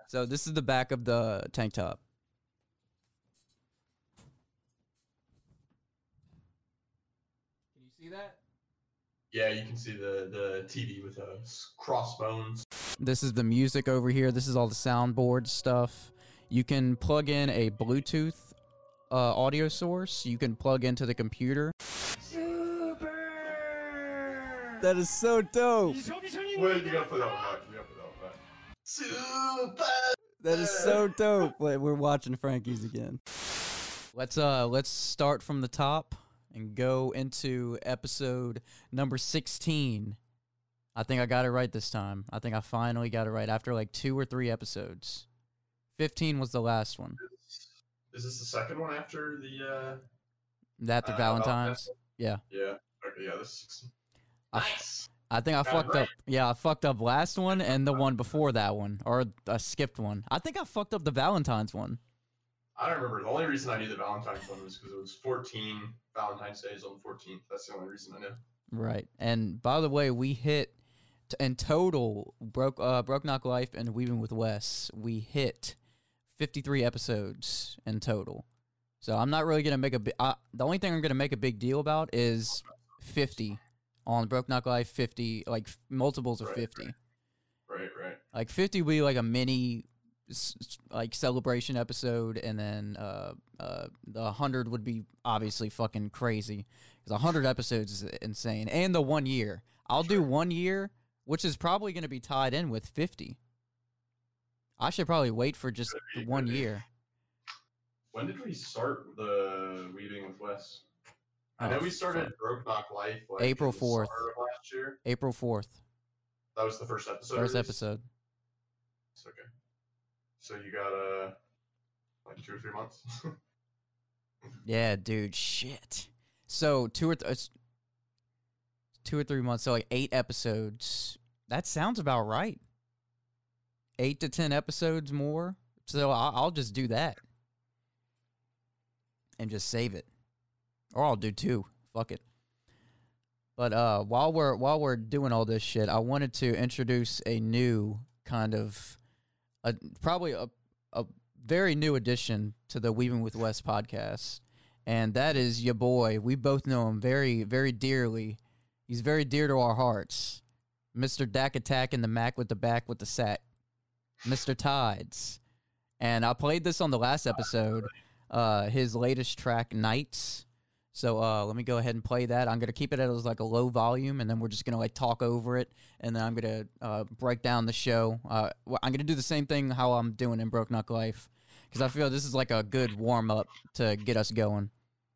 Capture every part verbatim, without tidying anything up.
So this is the back of the tank top. Can you see that? Yeah, you can see the, the T V with the crossbones. This is the music over here. This is all the soundboard stuff. You can plug in a Bluetooth uh, audio source. You can plug into the computer. Super! That is so dope. Wait, you gotta put that one back. You gotta put that one back. Super! That is so dope. Wait, we're watching Frankie's again. Let's uh let's start from the top and go into episode number sixteen. I think I got it right this time. I think I finally got it right after like two or three episodes. fifteen was the last one. Is this the second one after the uh After uh, Valentine's? Yeah. Yeah. Okay, yeah, this is sixteen. I, Nice. I think I Got it fucked right. up. Yeah, I fucked up last one and the one before that one. Or I skipped one. I think I fucked up the Valentine's one. I don't remember. The only reason I knew the Valentine's one was because it was fourteen Valentine's Days on the fourteenth. That's the only reason I knew. Right. And by the way, we hit t- in total broke uh Broke Knock Life and Weaving with Wes. We hit fifty-three episodes in total. So I'm not really gonna make a bi- uh, the only thing I'm gonna make a big deal about is fifty on Broke Knock Life. fifty like f- multiples of Right, fifty. Right, right. Like fifty would be like a mini s- s- like celebration episode, and then uh uh the one hundred would be obviously fucking crazy because one hundred episodes is insane. And the one year, I'll do one year, which is probably going to be tied in with fifty. I should probably wait for just Could be, the one could be. year. When did we start the Weaving with Wes? I Oh, know we started fuck. Broke Knock Life like April in the fourth. summer of last year. April fourth, That was the first episode. first released? episode. It's okay. So you got uh like two or three months. Yeah, dude, shit. So two or th- it's two or three months, so like eight episodes. That sounds about right. Eight to ten episodes more. So I'll, I'll just do that and just save it, or I'll do two. Fuck it. But uh, while we're while we're doing all this shit, I wanted to introduce a new kind of, a probably a a very new addition to the Weaving with Wes podcast, and that is your boy. We both know him very very dearly. He's very dear to our hearts, Mister Dak Attack in the Mac with the back with the sack, Mister Tides. And I played this on the last episode, uh, his latest track, Nights. So uh, let me go ahead and play that. I'm going to keep it as like a low volume, and then we're just going to like talk over it, and then I'm going to uh, break down the show. Uh, wh- I'm going to do the same thing how I'm doing in Broke Knock Life, because I feel this is like a good warm-up to get us going.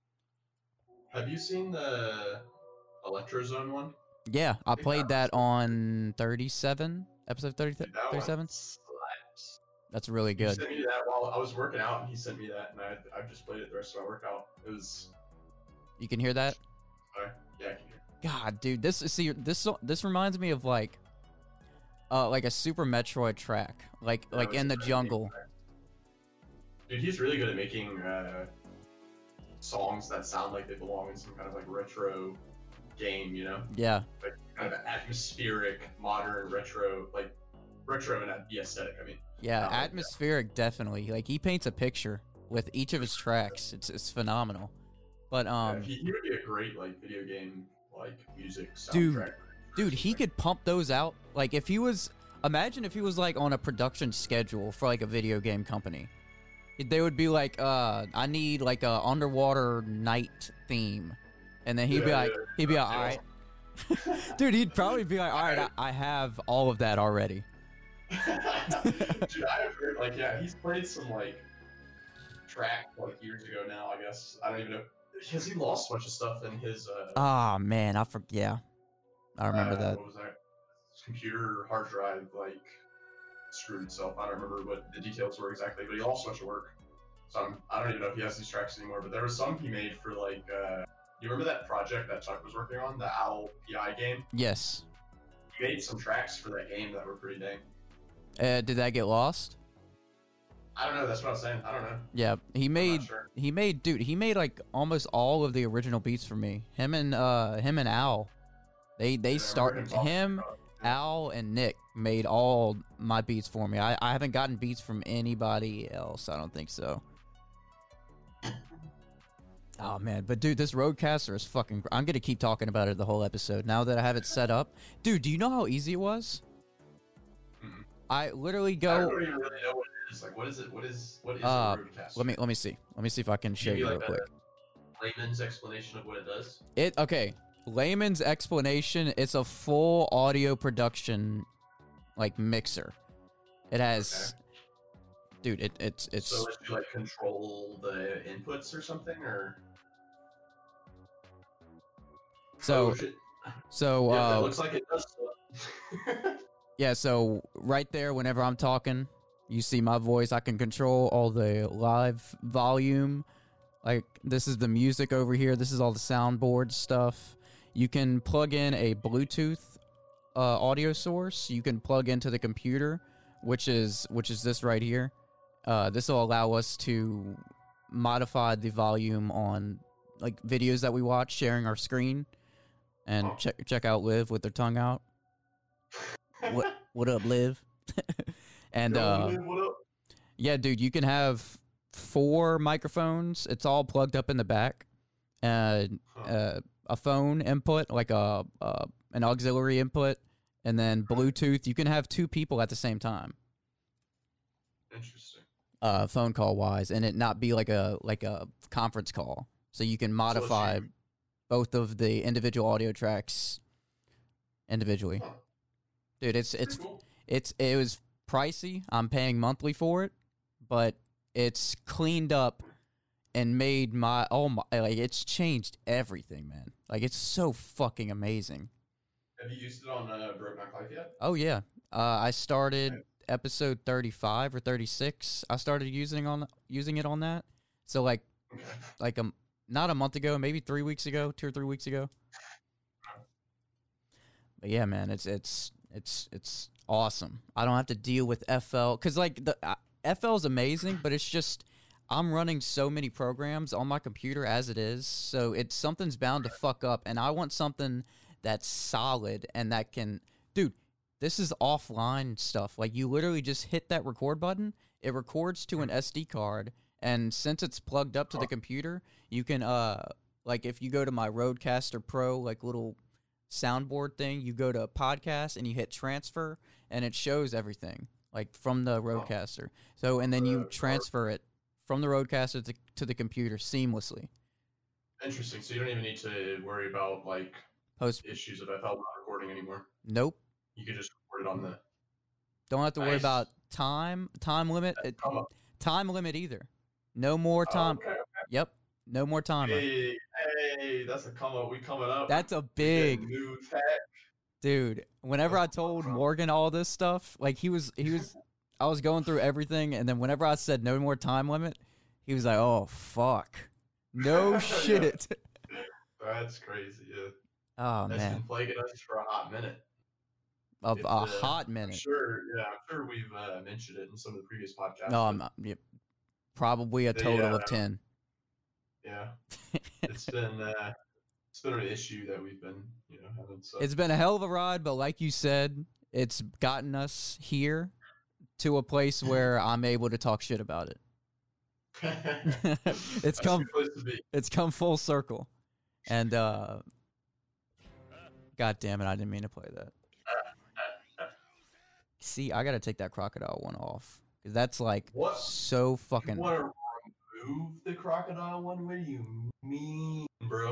Have you seen the Electrozone one? Yeah, I think played that that on thirty-seven, episode thirty, Dude, that one thirty-seven. slaps. That's really He good. sent me that while I was working out, and he sent me that, and I I've just played it the rest of my workout. It was, You can hear that? uh, yeah, I can hear. God, dude, this see this so- this reminds me of like, uh, like a Super Metroid track, like That like was in the a great jungle. game. Dude, he's really good at making uh, songs that sound like they belong in some kind of like retro game, you know? Yeah, Like kind of atmospheric, modern, retro, like retro and the aesthetic, I mean. yeah, Oh, yeah. atmospheric definitely. Like he paints a picture with each of his tracks. It's it's phenomenal. But Yeah, um, he, he would be a great like video game like music soundtrack. Dude, for dude, he something. could pump those out. Like if he was, imagine if he was like on a production schedule for like a video game company. They would be like, uh, I need like a underwater night theme, and then he'd be Yeah, like, yeah, he'd be like, yeah. all right, dude, he'd probably be like, all right, I, I have all of that already. Dude, I've heard like yeah, he's played some like track like years ago now. I guess I don't even know. Has he lost a bunch of stuff in his? Uh, Ah, man, I forget. Yeah, I remember uh, that. What was that? His computer hard drive like screwed itself. I don't remember what the details were exactly, but he lost a bunch of work. So I'm, I don't even know if he has these tracks anymore. But there was some he made for like. Uh, you remember that project that Chuck was working on, the Owl P I game? Yes. He made some tracks for that game that were pretty dang. Uh, did that get lost? I don't know. That's what I was saying. I don't know. Yeah, he I'm made not sure. he made dude he made like almost all of the original beats for me. Him and uh him and Al, they they Yeah, I remember start him talking him about it. Al and Nick made all my beats for me. I, I haven't gotten beats from anybody else. I don't think so. Oh, man. But, dude, this Rodecaster is fucking... I'm going to keep talking about it the whole episode now that I have it set up. Dude, do you know how easy it was? Mm-hmm. I literally go... I don't even really know what it is. Like, what is it? What is, what is uh, a Rodecaster? Let me, let me see. Let me see if I can show you like real quick. Layman's explanation of what it does? It Okay. Layman's explanation, it's a full audio production, like, mixer. It has... Okay. Dude, it, it's... it's. So, does you, like, control the inputs or something, or... So, oh, so, yeah, uh... it looks like it does stuff. Yeah, so, right there, whenever I'm talking, you see my voice, I can control all the live volume. Like, this is the music over here, this is all the soundboard stuff. You can plug in a Bluetooth uh, audio source. You can plug into the computer, which is which is this right here. Uh, this will allow us to modify the volume on like videos that we watch, sharing our screen, and oh. check check out Liv with their tongue out. what what up, Liv? and Yo, uh, Liv, what up? Yeah, dude, you can have four microphones. It's all plugged up in the back. Uh, huh. uh a phone input, like a uh, an auxiliary input, and then Bluetooth. You can have two people at the same time. Interesting. Uh, phone call wise, and it not be like a like a conference call. So you can modify so both of the individual audio tracks individually. Huh. Dude, it's it's cool. it's it was pricey. I'm paying monthly for it, but it's cleaned up and made my oh my like it's changed everything, man. Like it's so fucking amazing. Have you used it on uh, Broke Knock Life yet? Oh yeah, uh, I started okay. episode thirty-five or thirty-six. I started using on using it on that. So like okay. like a not a month ago, maybe three weeks ago, two or three weeks ago. But yeah, man, it's it's it's it's awesome. I don't have to deal with F L because like the uh, F L is amazing, but it's just. I'm running so many programs on my computer as it is, so it's something's bound to fuck up, and I want something that's solid and that can... Dude, this is offline stuff. Like, you literally just hit that record button, it records to an S D card, and since it's plugged up to the computer, you can, uh, like, if you go to my Rodecaster Pro, like, little soundboard thing, you go to podcast, and you hit transfer, and it shows everything, like, from the Rodecaster. So, and then you transfer it from the Rodecaster to, to the computer seamlessly. Interesting. So you don't even need to worry about like post issues of F L not recording anymore. Nope. You can just record it on the. Don't have to nice. worry about time time limit. It, time limit either. No more time. Oh, okay, okay. Yep. No more time. Hey, hey, that's a come up. We coming up. That's a big new tech. Dude, whenever I told Morgan all this stuff, like he was he was. I was going through everything, and then whenever I said no more time limit, he was like, oh, fuck. No shit. That's crazy, yeah. Oh, That's man. been plaguing us for a hot minute. Of a uh, hot minute. I'm sure, yeah, I'm sure we've uh, mentioned it in some of the previous podcasts. No, I'm not. Yeah, probably a total yeah, of ten. Yeah. It's been, uh, it's been an issue that we've been, you know, having. So. It's been a hell of a ride, but like you said, it's gotten us here. To a place where I'm able to talk shit about it. it's That's come, a good place to be. It's come full circle, and uh, God damn it, I didn't mean to play that. See, I gotta take that crocodile one off because that's like what? so fucking. You want to remove the crocodile one? What do you mean, bro?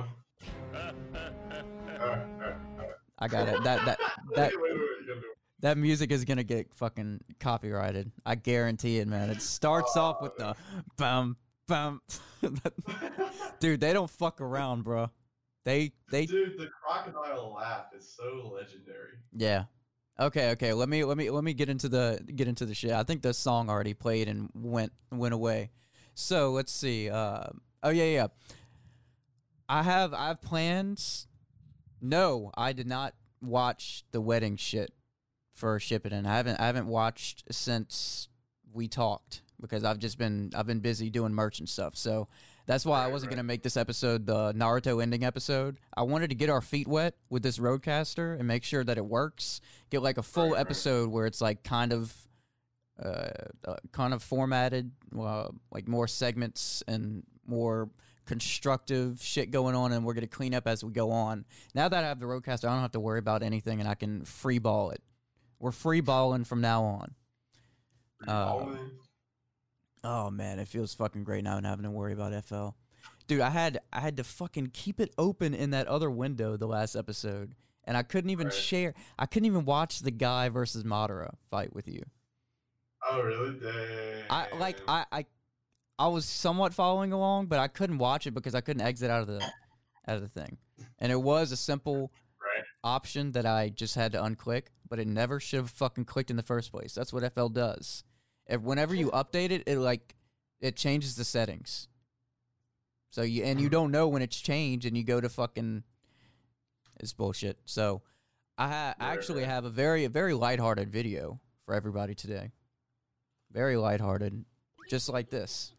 I got it. That that that. wait, wait, wait, That music is gonna get fucking copyrighted. I guarantee it, man. It starts oh, off with the bum bum. Dude, they don't fuck around, bro. They they. Dude, the crocodile laugh is so legendary. Yeah. Okay, okay. Let me let me let me get into the get into the shit. I think the song already played and went went away. So let's see. Uh, oh yeah, yeah. I have I have plans. No, I did not watch the wedding shit. For Shippuden. I haven't I haven't watched since we talked because I've just been I've been busy doing merch and stuff. So That's why I Right, wasn't right. gonna make this episode the Naruto ending episode. I wanted to get our feet wet with this Rodecaster and make sure that it works. Get like a full Right, right. episode where it's like kind of, uh, uh kind of formatted, uh, like more segments and more constructive shit going on, and we're gonna clean up as we go on. Now that I have the Rodecaster, I don't have to worry about anything, and I can free ball it. We're free balling from now on. Uh, Oh man, it feels fucking great now, not having to worry about F L. Dude, I had I had to fucking keep it open in that other window the last episode, and I couldn't even Right. share. I couldn't even watch the Guy versus Madara fight with you. Oh really? Damn. I like I I I was somewhat following along, but I couldn't watch it because I couldn't exit out of the out of the thing. And it was a simple Right. option that I just had to unclick, but it never should have fucking clicked in the first place. That's what F L does. If whenever you update it, it like it changes the settings. So you and you don't know when it's changed, and you go to fucking it's bullshit. So I ha- I Right, actually right. have a very very lighthearted video for everybody today. Very lighthearted, just like this.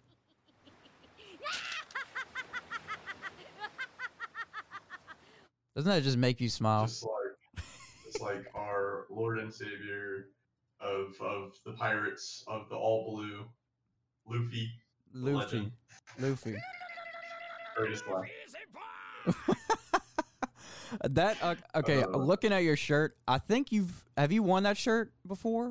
Doesn't that just make you smile? Just like, just like our Lord and Savior of of the pirates of the all blue, Luffy, Luffy, legend. Luffy. greatest line. That uh, okay. Uh, looking at your shirt, I think you've have you worn that shirt before?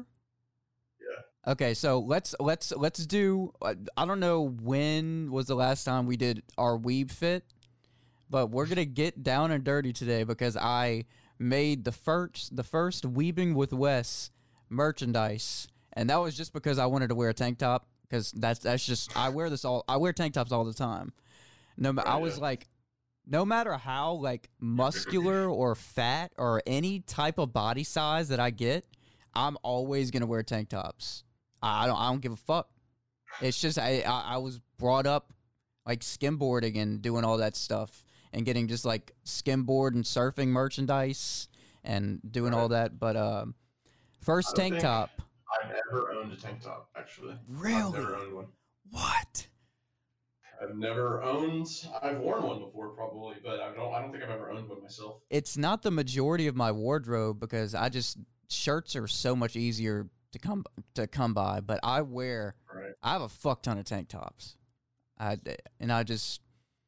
Yeah. Okay, so let's let's let's do. uh, I don't know when was the last time we did our weeb fit, but we're gonna get down and dirty today because I made the first the first Weebing with Wes merchandise, and that was just because I wanted to wear a tank top because that's that's just I wear this all I wear tank tops all the time. No, ma- Oh, I was yeah. like, no matter how like muscular or fat or any type of body size that I get, I'm always gonna wear tank tops. I I don't I don't give a fuck. It's just I I, I was brought up like skimboarding and doing all that stuff and getting just like skimboard and surfing merchandise and doing all that. But um, first I don't tank think- top. I've never owned a tank top, actually. I've Really? never owned one. What? I've never owned. I've worn one before, probably, but I don't. I don't think I've ever owned one myself. It's not the majority of my wardrobe because I just shirts are so much easier to come to come by. But I wear. Right. I have a fuck ton of tank tops. I and I just.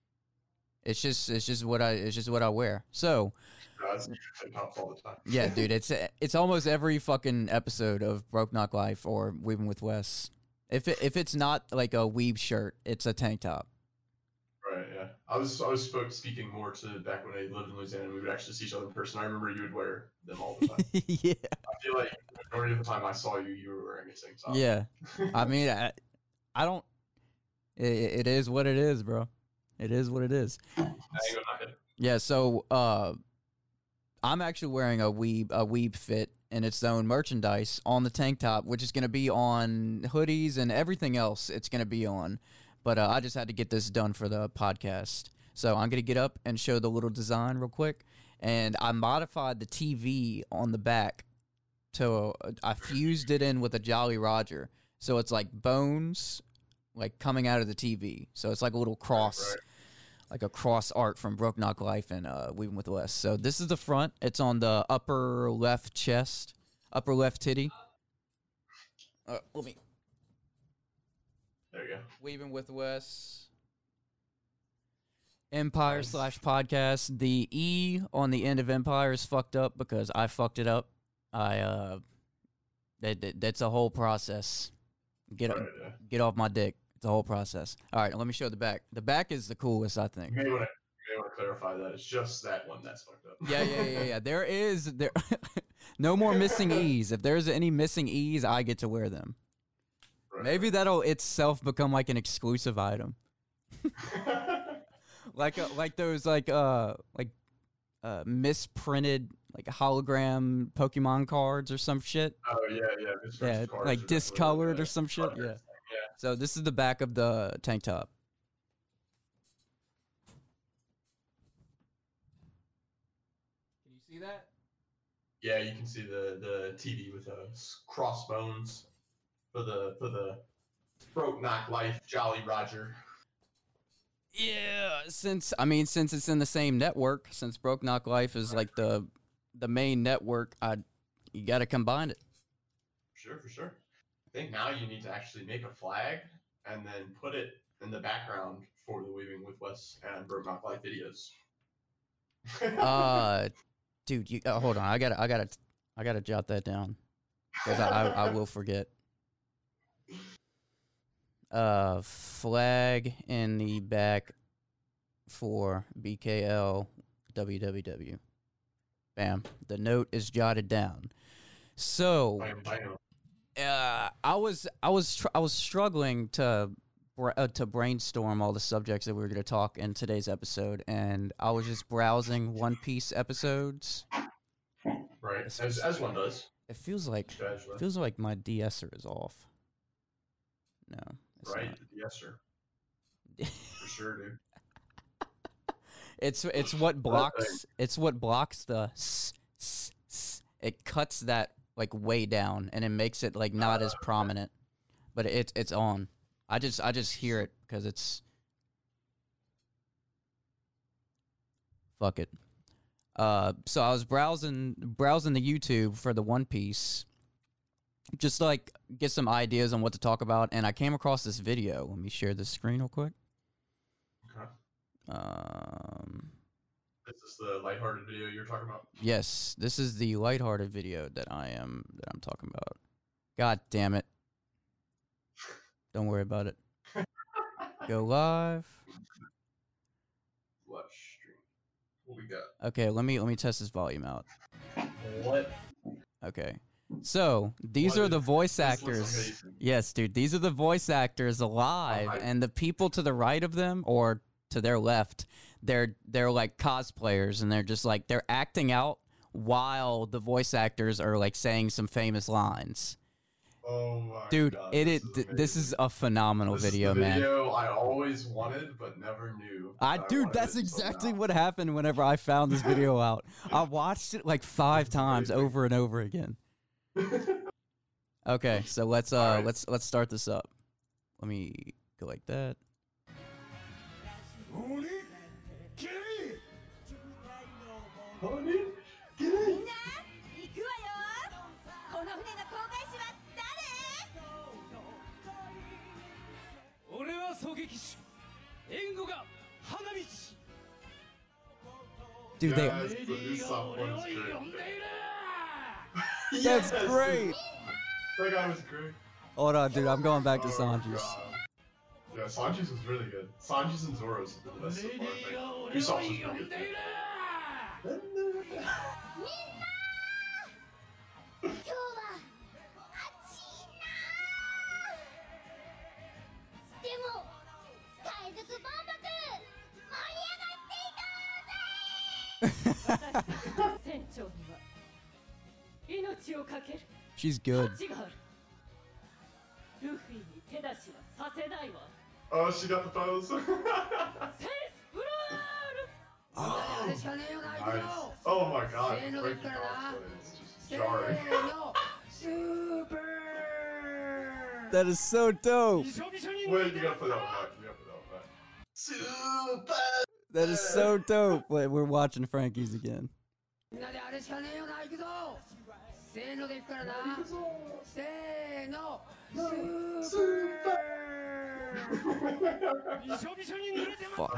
It's just it's just what I it's just what I wear. So I was tank tops all the time. yeah, dude, it's it's almost every fucking episode of Broke Knock Life or Weaving with Wes. If it, if it's not like a weeb shirt, it's a tank top. Right. Yeah. I was. I was spoke, speaking more to back when I lived in Louisiana, and we would actually see each other in person. I remember you would wear them all the time. Yeah, I feel like the majority of the time I saw you, you were wearing a tank top. yeah. I mean, I, I don't. It, it is what it is, bro. It is what it is. I ain't gonna knock it. Yeah. So, uh, I'm actually wearing a weeb a weeb fit in its own merchandise on the tank top, which is going to be on hoodies and everything else. It's going to be on, but uh, I just had to get this done for the podcast. So I'm going to get up and show the little design real quick, and I modified the T V on the back to uh, I fused it in with a Jolly Roger, so it's like bones like coming out of the T V. So it's like a little cross. Right. Like a cross art from Broke Knock Life and uh, Weaving with Wes. So this is the front. It's on the upper left chest, upper left titty. Uh, let me There you go. Weaving with Wes. Empire Nice. slash podcast. The E on the end of Empire is fucked up because I fucked it up. I uh, that, that that's a whole process. Get Right, yeah. get off my dick. It's a whole process. All right, let me show the back. The back is the coolest, I You think. may want to. You may want to clarify that it's just that one that's fucked up. Yeah, yeah, yeah, yeah. There is there no more missing E's. If there's any missing E's, I get to wear them. Right. Maybe that'll itself become like an exclusive item. Like uh, like those like uh like uh misprinted like hologram Pokemon cards or some shit. Oh yeah, yeah. This Yeah, cards like are definitely discolored like or a some shit. color Yeah. thing, Yeah. So this is the back of the tank top. Can you see that? Yeah, you can see the the T V with the s- crossbones for the for the Broke Knock Life Jolly Roger. Yeah, since I mean, since it's in the same network, since Broke Knock Life is like the the main network, I you got to combine it. Sure, for sure. I think now you need to actually make a flag and then put it in the background for the Weaving with Wes and Broke Knock Life videos. Uh, dude, you uh, hold on. I gotta, I gotta, I gotta jot that down because I, I, I will forget. Uh, flag in the back for B K L W W W. Bam. The note is jotted down. So, uh, I was, I was, tr- I was struggling to. Uh, to brainstorm all the subjects that we were going to talk in today's episode, and I was just browsing One Piece episodes. Right, as, as one does. It feels like it feels like my de-esser is off. No, it's right, not. the de-esser. For sure, dude. It's it's what blocks it's what blocks the s, s, s. It cuts that like way down, and it makes it like not uh, as prominent, but it's it's on. I just I just hear it because it's fuck it. Uh, so I was browsing browsing the YouTube for the One Piece, just like get some ideas on what to talk about, and I came across this video. Let me share this screen real quick. Okay. Um, is this the lighthearted video you're talking about? Yes, this is the lighthearted video that I am that I'm talking about. God damn it. Don't worry about it. Go live. Live stream. What we got? Okay, let me let me test this volume out. What? Okay. So, these what are the voice actors. Amazing. Yes, dude, these are the voice actors alive, oh, and the people to the right of them or to their left, they're they're like cosplayers, and they're just like they're acting out while the voice actors are like saying some famous lines. Oh my Dude, God, it, this, it is th- this is a phenomenal this video, is the man. Video I always wanted but never knew. I, that dude, I that's it exactly so what happened whenever I found this video out. I watched it like five times over and over again. Okay, so let's uh right. let's let's start this up. Let me go like that. Dude, they. Yes, That's yes, great. Dude. That guy was great. Hold on, dude. I'm going back to oh Sanji's. Yeah, Sanji's was really good. Sanji's and Zoro's have been the best so far, I think. Usopp's was pretty good. She's good. Oh, she got the pose. oh, nice. Oh my God. It's just jarring. That is so dope. Wait, you gotta put that one back. You gotta put that one back. Super. That is so dope. Wait, we're watching Frankie's again. Fuck.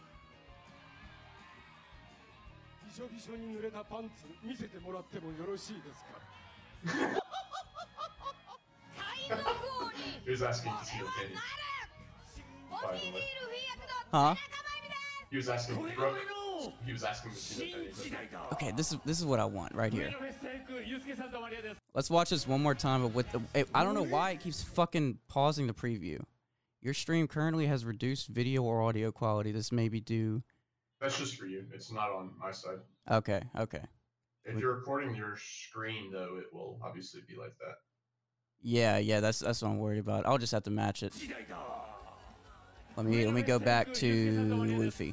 He was asking to see your opinion. By the way. Huh? He was asking. Brooke, he was asking to see your opinion. Okay, this is this is what I want right here. Let's watch this one more time. But with the, it, I don't know why it keeps fucking pausing the preview. Your stream currently has reduced video or audio quality. This may be due. That's just for you. It's not on my side. Okay, okay. If we, you're recording your screen, though, it will obviously be like that. Yeah, yeah. That's that's what I'm worried about. I'll just have to match it. Let me let me go back to Luffy.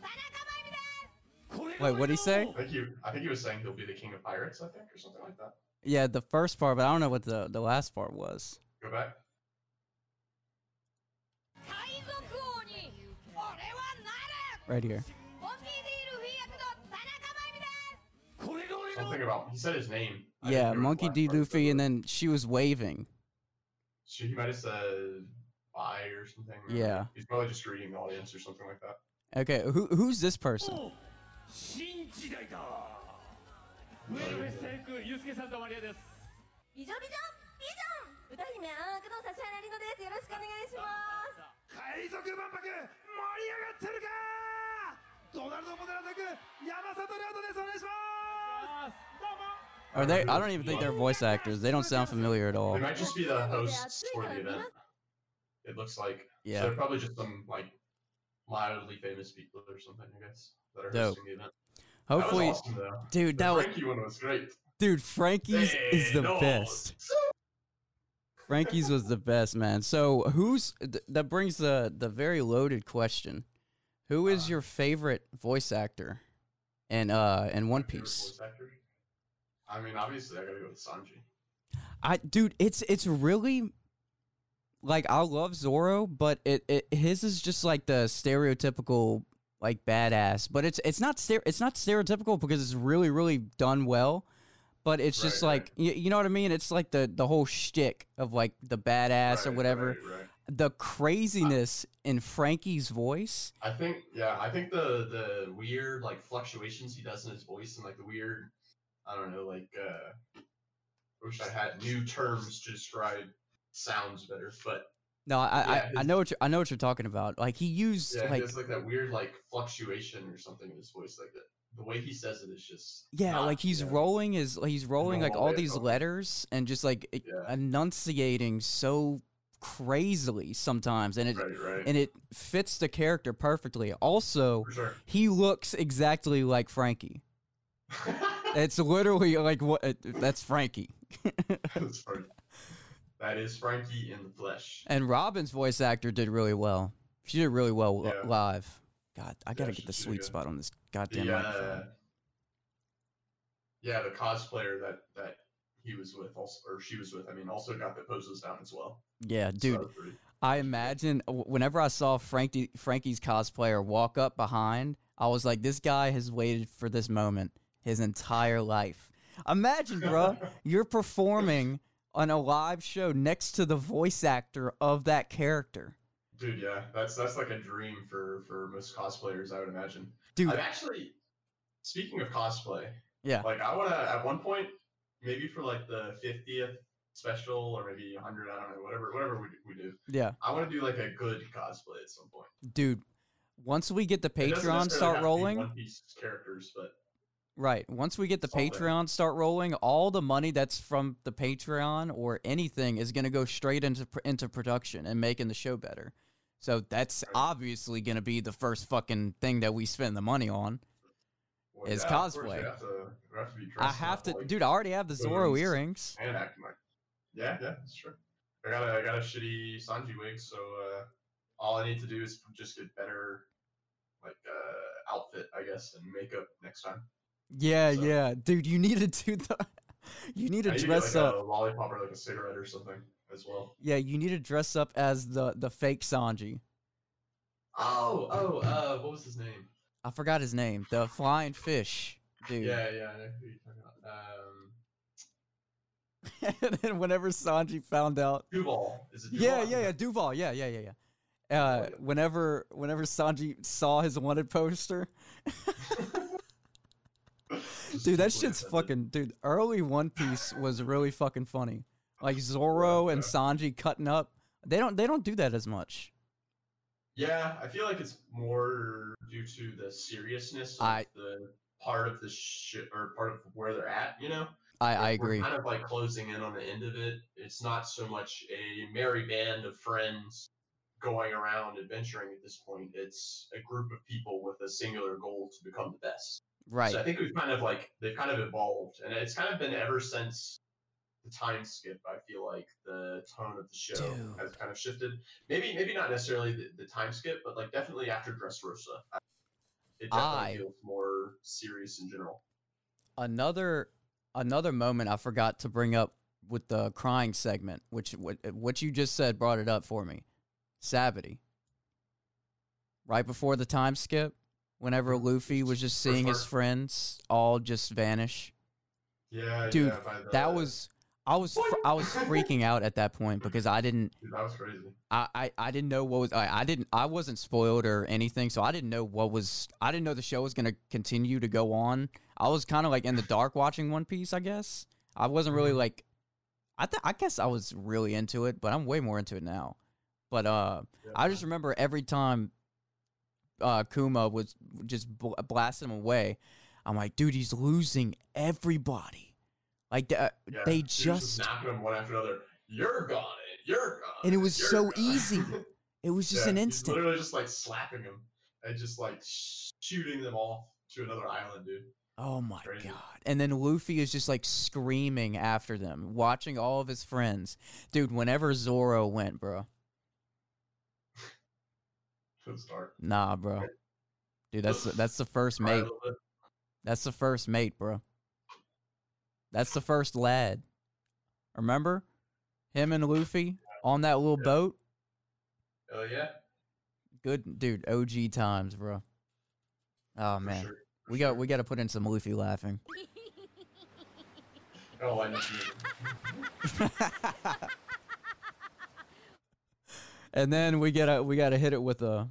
Wait, what'd he say? I think, he, I think he was saying he'll be the king of pirates, I think, or something like that. Yeah, the first part, but I don't know what the the last part was. Go back. Right here. Something about he said his name. I Yeah, didn't hear what Monkey the D. last part Luffy, was. and then she was waving. So he might have said bye or something. or Yeah. He's probably just greeting the audience or something like that. Okay, who who's this person? 新時代だウェルフェステイクユースケ・サンタマリアですビジョビジョビジョン歌姫アークの指原莉乃ですよろしくお願いします海賊万博盛り上がってるかドナルド・モデラテク山里亮太ですお願いしますどうも Are they? I don't even think they're voice actors. They don't sound familiar at all. They might just be the hosts for the event. It looks like. Yeah. So they're probably just some like mildly famous people or something, I guess, that are Dope. hosting the event. Hopefully, that was awesome, though. dude, The that was Frankie one was great. dude. Frankie's is the Hey, best. no. Frankie's was the best, man. So who's th- that brings the the very loaded question. Who is Uh, your favorite voice actor in uh in One My favorite Piece? voice actor? I mean, obviously, I gotta go with Sanji. I dude, it's it's really like I love Zoro, but it, it his is just like the stereotypical like badass, but it's it's not stere- it's not stereotypical because it's really really done well. But it's just Right, like you, you know what I mean. It's like the the whole shtick of like the badass or Right, whatever. right, right. The craziness in Frankie's voice. I think, yeah, I think the the weird like fluctuations he does in his voice and like the weird, I don't know, like uh, I wish I had new terms to describe sounds better, but No, I Yeah, I, I his- know what you're, I know what you're talking about. Like he used yeah, like there's like that weird like fluctuation or something in his voice, like that. The way he says it is just yeah, not, like he's you know, rolling his he's rolling like normal all way of these talking. letters and just like e- Yeah. enunciating so crazily sometimes, and it right, right, and it fits the character perfectly. Also, for sure. he looks exactly like Frankie. It's literally like what uh, that's Frankie. That's funny. That is Frankie in the flesh. And Robin's voice actor did really well. She did really well li- Yeah. live. God, I gotta she- get the she did sweet good. spot on this goddamn The uh, microphone. yeah, the cosplayer that that he was with also, or she was with, I mean, also got the poses down as well. Yeah, So dude. that was pretty- I imagine w- whenever I saw Frankie Frankie's cosplayer walk up behind, I was like, this guy has waited for this moment his entire life. Imagine, bro, you're performing on a live show next to the voice actor of that character. Dude, yeah, that's that's like a dream for for most cosplayers, I would imagine. Dude, I've actually, speaking of cosplay, yeah. like I want to at one point, maybe for like the fiftieth special or maybe one hundred, I don't know, whatever whatever we, we do. Yeah, I want to do like a good cosplay at some point. dude. Once we get the It doesn't Patreon necessarily start have to be rolling, One Piece characters, but right. Once we get the Something. Patreon start rolling, all the money that's from the Patreon or anything is gonna go straight into pr- into production and making the show better. So that's Right. obviously gonna be the first fucking thing that we spend the money on. well, Is yeah, of course, cosplay. we have to, we have to be I dressed have up to, like dude. I already have the Zoro balloons. earrings. and acting like. Yeah, yeah, that's true. I got a I got a shitty Sanji wig, so uh, all I need to do is just get better, like uh, outfit, I guess, and makeup next time. Yeah, So- yeah, dude. You need to do the. You need to I need to dress get, like, up. a lollipop or like a cigarette or something as well. Yeah, you need to dress up as the the fake Sanji. Oh, oh, uh, what was his name? I forgot his name. The flying fish, dude. Yeah, yeah, I know who you're talking about. Um, And then whenever Sanji found out. Duval. Is it Yeah, Duval? yeah, yeah. Duval. Yeah, yeah, yeah, yeah. Uh, yeah. whenever whenever Sanji saw his wanted poster, Just dude, that completely shit's offended. fucking. Dude, early One Piece was really fucking funny. Like Zoro and yeah. Sanji cutting up. They don't. They don't do that as much. Yeah, I feel like it's more due to the seriousness of I- the part of the shit or part of where they're at, you know? I I Like, we're agree. kind of like closing in on the end of it. It's not so much a merry band of friends going around adventuring at this point. It's a group of people with a singular goal to become the best. Right. So I think we've kind of like they've kind of evolved, and it's kind of been ever since the time skip. I feel like the tone of the show Dude. has kind of shifted. Maybe maybe not necessarily the, the time skip, but like definitely after Dressrosa, I- it definitely I- feels more serious in general. Another another moment I forgot to bring up with the crying segment, which what, what you just said brought it up for me. Savity. Right before the time skip, whenever Luffy was just seeing his friends all just vanish. Yeah, Dude, yeah, by the, that was I was fr- I was freaking out at that point because I didn't Dude, that was crazy. I, I, I didn't know what was I, I didn't I wasn't spoiled or anything, so I didn't know what was I didn't know the show was gonna continue to go on. I was kind of like in the dark watching One Piece, I guess. I wasn't really like I th- I guess I was really into it, but I'm way more into it now. But uh, Yeah. I just remember every time uh, Kuma was just bl- blasting him away, I'm like, dude, he's losing everybody. Like uh, Yeah, they he was just snapping them one after another. You're gone. You're gone. and it was you're so gone." easy. It was just Yeah, an he's instant. literally just like slapping them and just like sh- shooting them off to another island, dude. Oh my Crazy. god. And then Luffy is just like screaming after them, watching all of his friends. Dude, whenever Zoro went, bro. To the start. Nah, bro. Dude, that's the, that's the first Cry a mate. little bit. That's the first mate, bro. That's the first lad. Remember? Him and Luffy on that little Yeah. boat? Hell yeah. Good dude, O G times, bro. Oh For man. sure, for We sure. got we got to put in some Luffy laughing. Oh, I know you. And then we gotta we gotta hit it with a.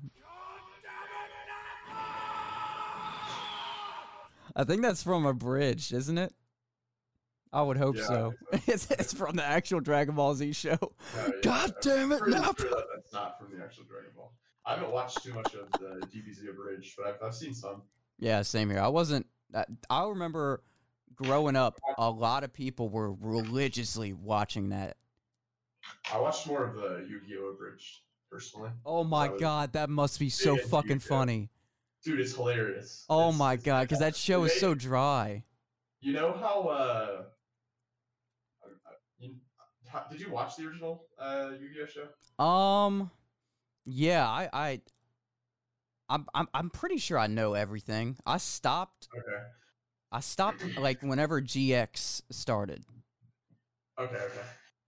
I think that's from a bridge, isn't it? I would hope Yeah, I so. think it's, it's from the actual Dragon Ball Z show. Oh, yeah, God I'm damn it, pretty no. sure that that's not from the actual Dragon Ball. I haven't watched too much of the D B Z Abridged, but I've, I've seen some. Yeah, same here. I wasn't. I, I remember growing up, a lot of people were religiously watching that. I watched more of the Yu-Gi-Oh! Abridged, personally. Oh my That was- god, that must be so Big into fucking Yu-Gi-Oh! funny. Dude, it's hilarious. Oh It's- my it's god, because that show is they- so dry. You know how, uh... You, how, did you watch the original uh, Yu-Gi-Oh! show? Um, yeah, I, I, I'm, I'm, I'm pretty sure I know everything. I stopped. Okay. I stopped like whenever G X started. Okay, okay.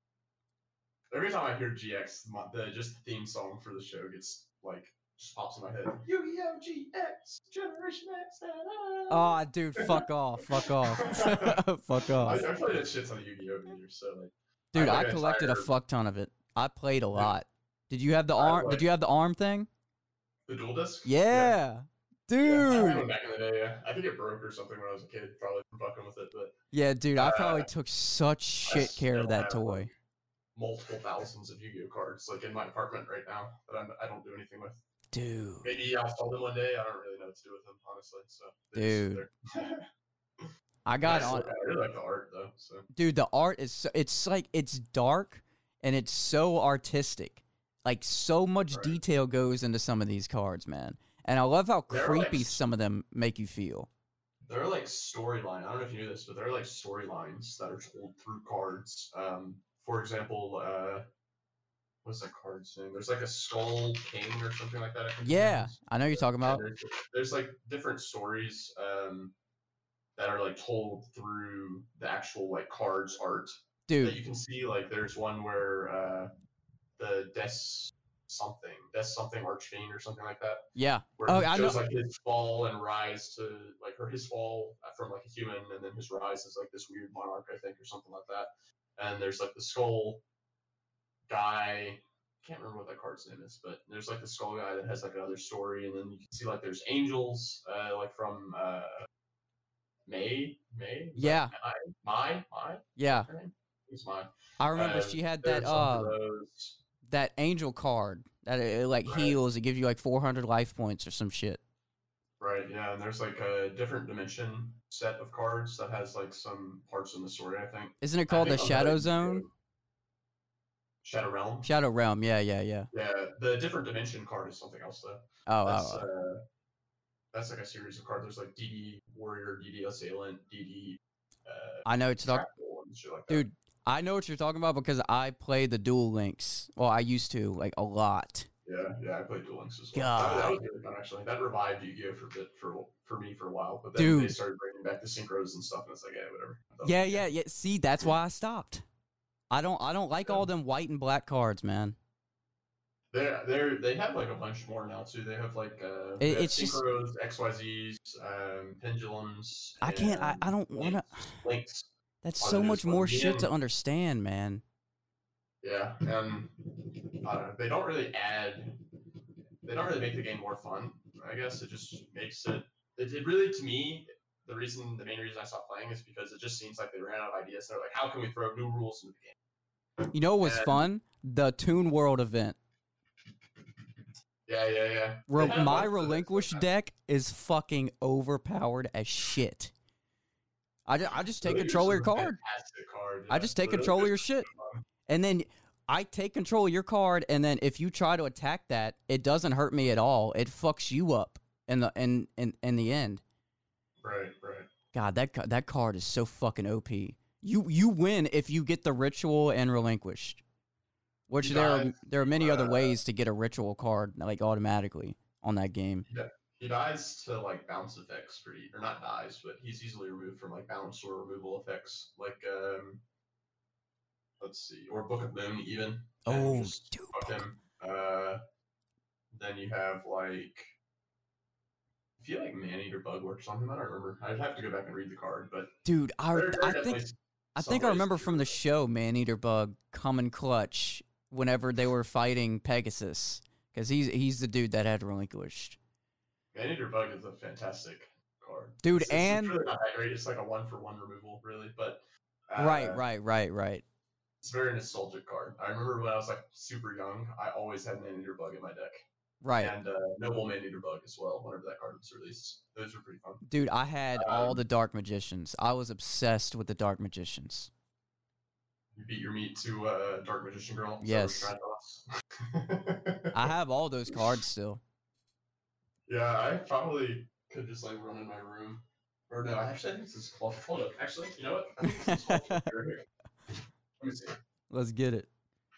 Every time I hear G X, my, the just the theme song for the show gets like just pops in my head. Yu-Gi-Oh! G X, Generation X. Oh, dude, fuck off, fuck off, fuck I, off, I played that shit on the Yu-Gi-Oh! Video, so like. dude. I I like an collected a entire- fuck ton of it. I played a lot. Did you have the I arm? like- Did you have the arm thing? The dual disc? Yeah, Yeah, I dude. had one back in the day, yeah. I think it broke or something when I was a kid, probably from fucking with it, but Yeah, dude. I probably Uh, took such shit care of still that have, toy. like, multiple thousands of Yu-Gi-Oh! Cards, like in my apartment right now, that I'm, I don't do anything with. Dude. Maybe I'll sell them one day. I don't really know what to do with them, honestly. So, they Dude. just sit there. I got Nice on. look. I really like the art though. So Dude, the art is so, it's like it's dark and it's so artistic. Like so much Right. detail goes into some of these cards, man. And I love how They're, creepy like, some of them make you feel. there are like storyline. I don't know if you knew this, but there are like storylines that are told through cards. Um, for example, uh, what's that card's name? There's like a Skull King or something like that. I think his name Yeah, is. I know you're talking And about. There's, there's like different stories um, that are like told through the actual like cards art that Dude, you can see. Like there's one where uh, the Des something, Des something Archfiend or something like that. yeah. Where Oh, he I know. shows like his fall and rise to like, or his fall from like a human, and then his rise is like this weird monarch, I think, or something like that. And there's like the skull guy. Can't remember what that card's name is, but there's like the skull guy that has like another story, and then you can see like there's angels, uh, like from uh, May, May, Is that Yeah. Mai, Mai, Mai. Yeah. Her name? It's Mai. I remember Um, she had there's that some uh of those. that angel card that it, it, like Right. heals. It gives you like four hundred life points or some shit. Right, yeah, and there's like a different dimension set of cards that has like some parts in the story, I think. Isn't it I called the think on Shadow Yu-Gi-Oh! Zone? Shadow Realm. Shadow Realm. Yeah, yeah, yeah. Yeah, the different dimension card is something else though. Oh, That's oh, oh. uh, that's like a series of cards. There's like D D Warrior, D D Assailant, D D. Uh, I know what you're talking. Tackle and shit like that. Dude, I know what you're talking about because I play the Duel Links. Well, I used to like a lot. Yeah, yeah, I played Duel Links as well. That, God. that was really fun actually. That revived Yu-Gi-Oh for a bit for for me for a while, but then Dude. they started bringing back the synchros and stuff, and it's like, yeah, whatever. Yeah, yeah, yeah. See, that's why I stopped. I don't, I don't like all them white and black cards, man. They're they're they have like a bunch more now too. They have like uh, It- they have it's just- synchros, X Y Zs, um, pendulums. I can't. I, and I don't want to. links. That's Oh, so there's much one more again. shit to understand, man. Yeah, and I don't know, they don't really add. They don't really make the game more fun. I guess it just makes it. It, it really, to me, the reason, the main reason I stopped playing is because it just seems like they ran out of ideas. They're like, how can we throw new rules into the game? You know what was And- fun? The Toon World event. Yeah, yeah, yeah. Re- They had my one for this, relinquish like, deck is fucking overpowered as shit. I just, I just take Relinquish control of your is a card. fantastic card, I yeah. just take The control of your Relinquish is shit. fun. And then I take control of your card, and then if you try to attack that, it doesn't hurt me at all. It fucks you up in the in in, in the end. Right, right. God, that ca- that card is so fucking O P. You you win if you get the ritual and relinquished. Which You there are dive, there are many other uh, ways to get a ritual card like automatically on that game. He dies to like bounce effects pretty, or not dies, but he's easily removed from like bounce or removal effects, like um, let's see, or Book of Moon even. and Oh, just dude, fuck Book- him. Uh, then you have like, I feel like Maneater Bug works on him. I don't remember. I'd have to go back and read the card, but Dude, I there- there I are think definitely I some think I ways remember to from do the it. show Maneater Bug coming clutch whenever they were fighting Pegasus because he's he's the dude that had relinquished. Maneater Bug is a fantastic card, Dude, It's, it's and- really not that great. It's like a one for one removal, really, but uh, right, right, right, right. It's a very nostalgic card. I remember when I was like super young, I always had Maneater Bug in my deck. Right. And uh, Noble Maneater Bug as well, whenever that card was released. Those were pretty fun. Dude, I had all Um, the Dark Magicians. I was obsessed with the Dark Magicians. You beat your meat to uh, Dark Magician Girl. Is that what Yes. you're trying to tell us? I have all those cards still. Yeah, I probably could just like run in my room. Or no, actually, I think this is called. Hold up. Actually, you know what? I think this is called. Here, here. Let me see. Let's get it.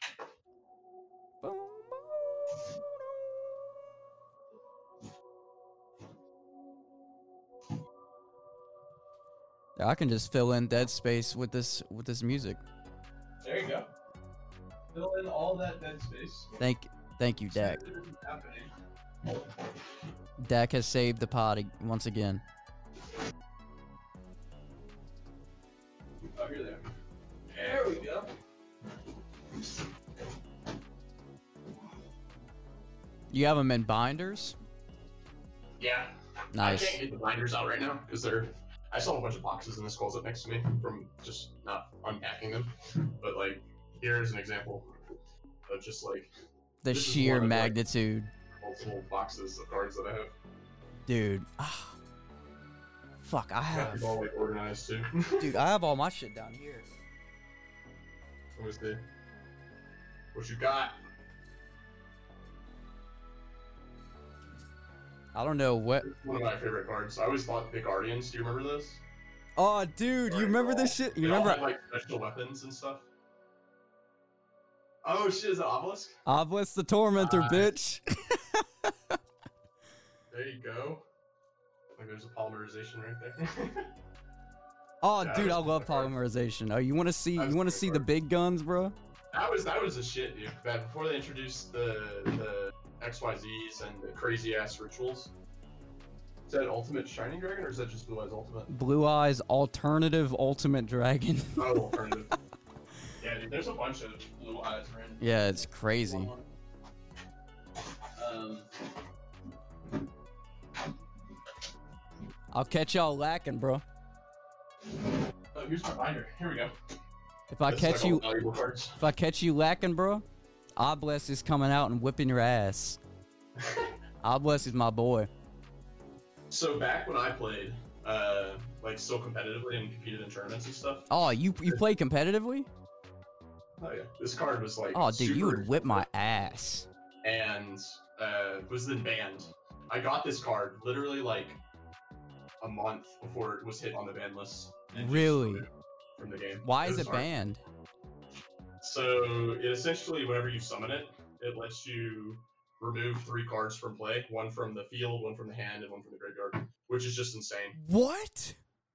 Yeah, I can just fill in dead space with this with this music. There you go. Fill in all that dead space. Thank thank you, Dak. Something is happening. Dak has saved the potty once again. Oh, here they are. There we go. You have them in binders? Yeah. Nice. I can't get the binders out right now because they're. I saw a bunch of boxes in this closet next to me from just not unpacking them. But like, here's an example of just like The this is sheer one of, like, magnitude. multiple boxes of cards that I have. Dude. Ah. Fuck, I Got have. them all like organized too. Dude, I have all my shit down here. Let me see. What you got? I don't know what. It's one of my favorite cards. I always thought the Guardians. Do you remember this? Oh, dude, you remember this shit? You They all remember had, like special weapons and stuff? Oh shit! Is it Obelisk? Obelisk the Tormentor, Nice. bitch? There you go. Like there's a polymerization right there. Oh, Yeah, dude, I that's love the card. polymerization. Oh, you want to see? That's You want to the see the card. big guns, bro? That was that was a shit, dude. That before they introduced the the X Y Zs and the crazy ass rituals. Is that Ultimate Shining Dragon or is that just Blue Eyes Ultimate? Blue Eyes Alternative Ultimate Dragon. Oh, alternative. Yeah, dude. There's a bunch of Blue Eyes, right? Yeah, it's crazy. Um, I'll catch y'all lacking, bro. oh, here's my binder. Here we go. If I This is catch like all you, the valuable cards. if I catch you lacking, bro, Obelisk is coming out and whipping your ass. Obelisk is my boy. So back when I played, uh, like still competitively and competed in tournaments and stuff. Oh, you you play competitively? Oh yeah, this card was like. Oh, dude, you super would whip my ass. and uh, was then banned. I got this card literally like a month before it was hit on the ban list. and just Really? removed From the game. Why is was it hard. banned? So it essentially, whenever you summon it, it lets you remove three cards from play, one from the field, one from the hand, and one from the graveyard, which is just insane. What?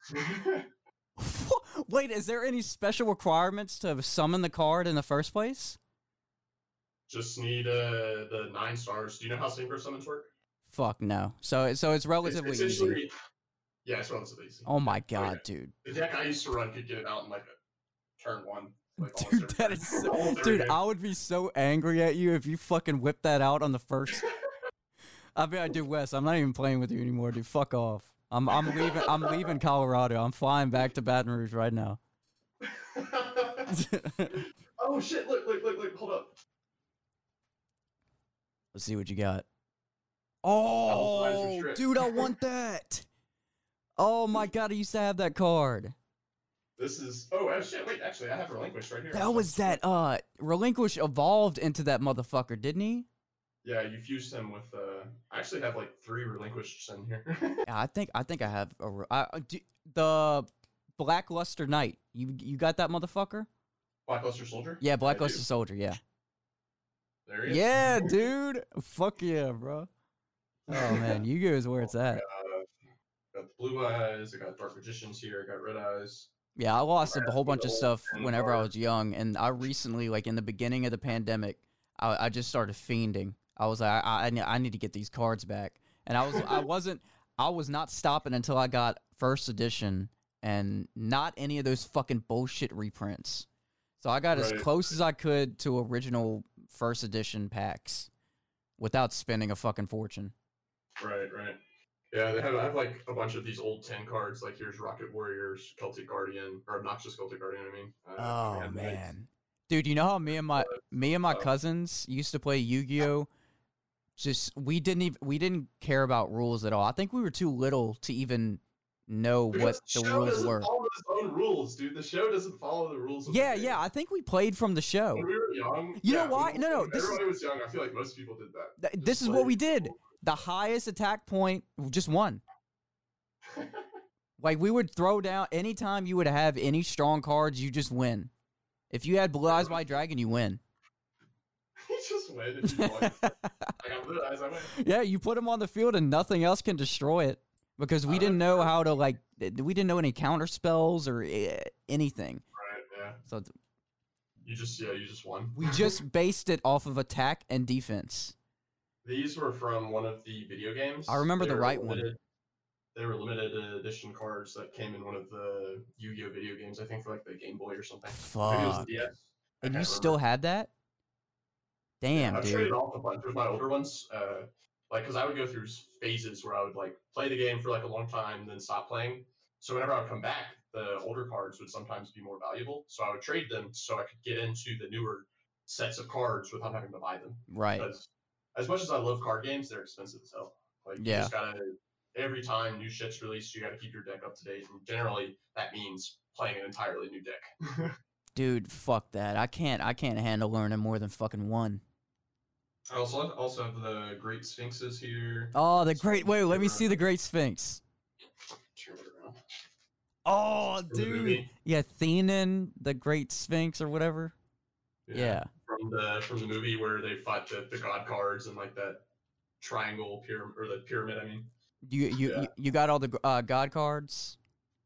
Wait, is there any special requirements to summon the card in the first place? Just need uh, the nine stars. Do you know how synchro summons work? Fuck no. So so it's relatively it's essentially, easy. Yeah, it's relatively easy. Oh my god, oh, yeah. dude. The deck I used to run could get it out in like a turn one. Like Dude, that is so, dude. I would be so angry at you if you fucking whipped that out on the first. I mean, I do, Wes. I'm not even playing with you anymore, dude. Fuck off. I'm I'm leaving. I'm leaving Colorado. I'm flying back to Baton Rouge right now. Oh shit! Look! Look! Look! Look! Hold up. Let's see what you got. Oh, dude, I want that. Oh my god, I used to have that card. This is oh uh, shit! Wait, actually, I have Relinquish right here. That was that. Uh, Relinquish evolved into that motherfucker, didn't he? Yeah, you fused him with. Uh, I actually have like three Relinquished in here. Yeah, I think I think I have a, I, do, the Blackluster Knight. You you got that motherfucker? Blackluster Soldier. Yeah, Blackluster Soldier. Yeah. There he is. Yeah, dude. Fuck yeah, bro. Oh man, Yu-Gi-Oh is where it's at. Uh, got the blue eyes. I got Dark Magicians here. I got red eyes. Yeah, I lost a whole bunch of stuff whenever I was young, and I recently, like in the beginning of the pandemic, I, I just started fiending. I was like, I, I, I need to get these cards back, and I was, I wasn't, I was not stopping until I got first edition, and not any of those fucking bullshit reprints. So I got right. as close as I could to original first edition packs, without spending a fucking fortune. Right, right. Yeah, they have, I have like a bunch of these old ten cards. Like here's Rocket Warriors, Celtic Guardian, or Obnoxious Celtic Guardian. I mean. Uh, oh man, like, dude, you know how me and my me and my uh, cousins used to play Yu-Gi-Oh. Just we didn't even we didn't care about rules at all. I think we were too little to even know what the, the rules were. Follow its own rules, dude. The show doesn't follow the rules. Of yeah, the yeah. I think we played from the show. When we were young. You yeah, know why? No, no. When this everybody is, was young. I feel like most people did that. Th this is what we did. The highest attack point just won. Like we would throw down anytime you would have any strong cards, you just win. If you had Blue Eyes White Dragon, you win. You just win. If you win. I got Blue Eyes, I win. Yeah, you put them on the field and nothing else can destroy it because we didn't know how to like. We didn't know any counter spells or uh, anything. Right. Yeah. So you just yeah you just won. We just based it off of attack and defense. These were from one of the video games. I remember they the right limited, one. They were limited edition cards that came in one of the Yu-Gi-Oh video games. I think for like the Game Boy or something. Fuck. Maybe it was the D S. And you remember. Still had that? Damn, yeah, I've dude. traded off a bunch of my older ones. Uh, like, because I would go through phases where I would like play the game for like a long time, then stop playing. So whenever I would come back, the older cards would sometimes be more valuable. So I would trade them so I could get into the newer sets of cards without having to buy them. Right. Because as much as I love card games, they're expensive as hell. Like, you yeah. just gotta, every time new shit's released, you gotta keep your deck up to date. And generally, that means playing an entirely new deck. Dude, fuck that. I can't, I can't handle learning more than fucking one. I also have, also have the Great Sphinxes here. Oh, the Great, wait, let me see the Great Sphinx. Turn it around. Oh, dude. Yeah, Thenan, the Great Sphinx or whatever. Yeah. yeah. From the from the movie where they fought the, the god cards and like that triangle pyramid or the pyramid. I mean, you you yeah. you, you got all the uh, god cards.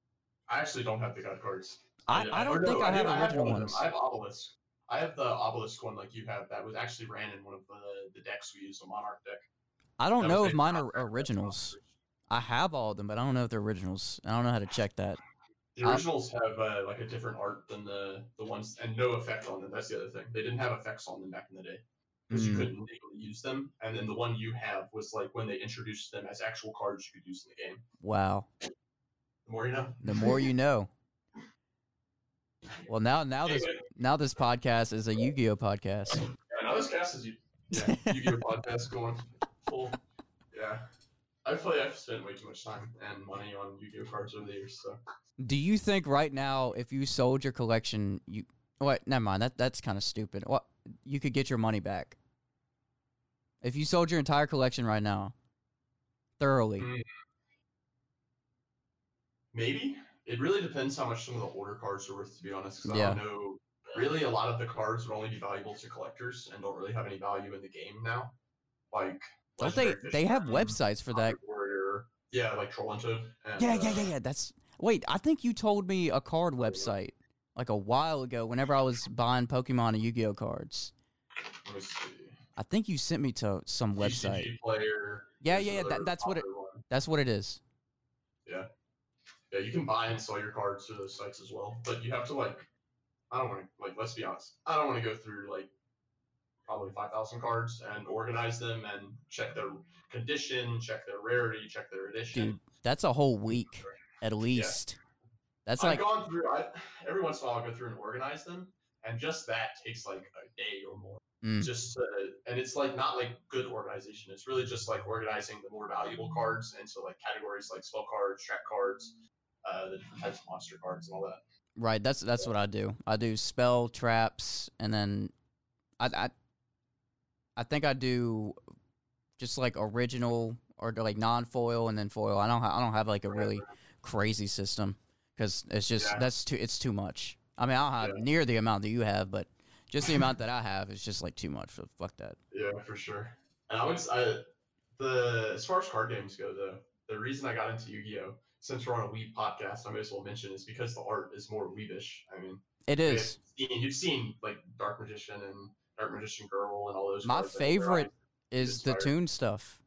I actually don't have the god cards. I, I, I don't think no, I, I have I original have ones. I have Obelisk. I have the Obelisk one like you have. That was actually ran in one of the the decks we used, a Monarch deck. I don't that know if mine are originals. I have all of them, but I don't know if they're originals. I don't know how to check that. The originals have uh, like a different art than the the ones, and no effect on them. That's the other thing. They didn't have effects on them back in the day because mm. you couldn't legally use them. And then the one you have was like when they introduced them as actual cards you could use in the game. Wow. The more you know. The more you know. Well, now now this now this podcast is a Yu-Gi-Oh podcast. Yeah, now this cast is yeah, Yu-Gi-Oh podcast going full. Yeah. I feel like I've spent way too much time and money on Yu-Gi-Oh cards over the years. So, do you think right now, if you sold your collection, you what? Never mind. That that's kind of stupid. What you could get your money back if you sold your entire collection right now, thoroughly. Mm. Maybe it really depends how much some of the older cards are worth. To be honest, because yeah. I don't know. Really, a lot of the cards would only be valuable to collectors and don't really have any value in the game now. like Don't they? Legendary They have Fisherman, websites for that. Convict Warrior. Yeah, like Troll and Toad. And, Yeah, uh, yeah, yeah, yeah. That's wait. I think you told me a card website like a while ago. Whenever I was buying Pokemon and Yu-Gi-Oh cards, Let me see. I think you sent me to some website. T C G Player. Yeah, is yeah, yeah. another That, that's what it. popular one. That's what it is. Yeah. Yeah, you can buy and sell your cards through those sites as well, but you have to like. I don't want to like. Let's be honest. I don't want to go through like probably five thousand cards and organize them and check their condition, check their rarity, check their edition. Dude, that's a whole week at least. That's I've like gone through. I, every once in a while, I'll go through and organize them, and just that takes like a day or more. Mm. Just uh, and it's like not like good organization. It's really just like organizing the more valuable cards into like categories like spell cards, trap cards, uh, the different types of monster cards, and all that. right. That's that's what I do. I do spell traps, and then I I, I think I do just like original or like non-foil and then foil. I don't ha- I don't have like a really crazy system because it's just Yeah. that's too it's too much. I mean, I'll have Yeah. near the amount that you have, but just the amount that I have is just like too much. So fuck that. Yeah, for sure. And I would s- I, the as far as card games go, though, the reason I got into Yu-Gi-Oh, since we're on a Weeb podcast, I may as well mention is because the art is more Weebish. I mean, It you've is seen, you've seen like Dark Magician and Dark Magician Girl and all those. my cards. I mean, they're favorite obviously is the inspired. tune stuff.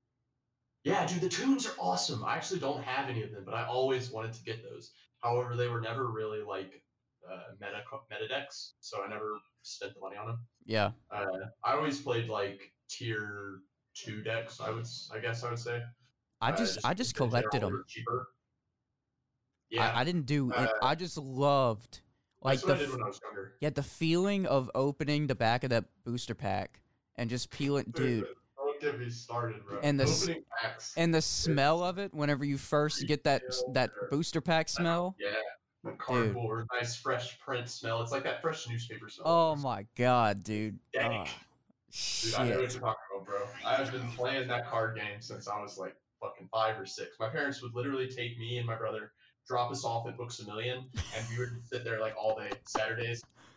Yeah, dude, the tunes are awesome. I actually don't have any of them, but I always wanted to get those. However, they were never really like uh, meta meta decks, so I never spent the money on them. Yeah, Uh, I always played like tier two decks. I would, s- I guess, I would say. I Uh, just I just because they were collected them. Cheaper. Yeah, I, I didn't do it. Uh, I just loved like that's what the I did f- when I was younger. yeah the feeling of opening the back of that booster pack and just peeling, dude. Don't get me started, bro. And the s- Opening packs. And the smell of it whenever you first get that Yeah, that sure. booster pack smell. Yeah, the cardboard, nice fresh print smell. It's like that fresh newspaper smell. Oh my god, dude. Dank. Ah, Dude, I know what shit. you're talking about, bro. I've been playing that card game since I was like fucking five or six. My parents would literally take me and my brother, drop us off at Books a Million, and we would sit there like all day Saturdays,